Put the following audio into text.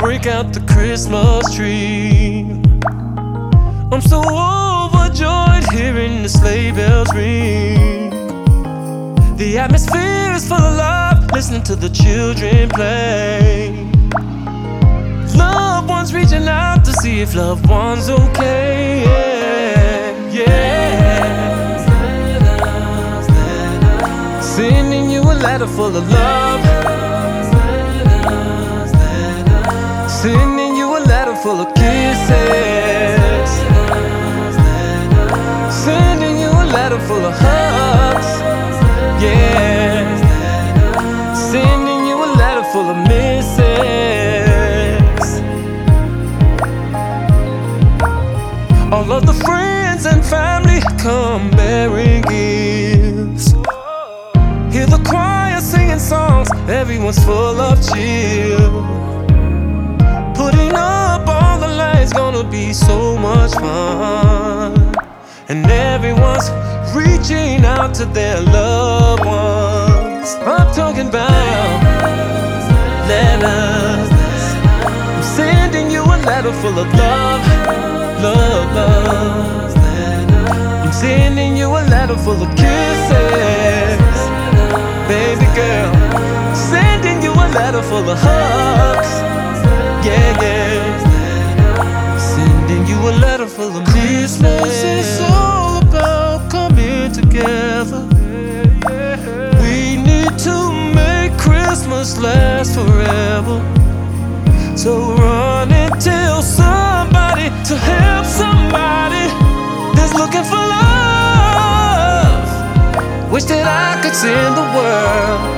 break out the Christmas tree. I'm so overjoyed hearing the sleigh bells ring. The atmosphere is full of love, listening to the children play. Loved ones reaching out to see if loved ones okay. Yeah, yeah. Sending you a letter full of love. Sending you a letter full of kisses. Sending you a letter full of hugs. Yeah. Sending you a letter full of misses. All of the friends and family come bearing gifts. Hear the choir singing songs, everyone's full of cheer. Putting up all the lights, gonna be so much fun. And everyone's reaching out to their loved ones. I'm talking about letters. I'm sending you a letter full of love, love, love. I'm sending you a letter full of kisses, baby girl. Sending you a letter full of hugs, yeah, yeah. Sending you a letter full of Christmas is all about coming together. We need to make Christmas last forever. So run and tell somebody to help somebody that's looking for love. Wish that I could send the world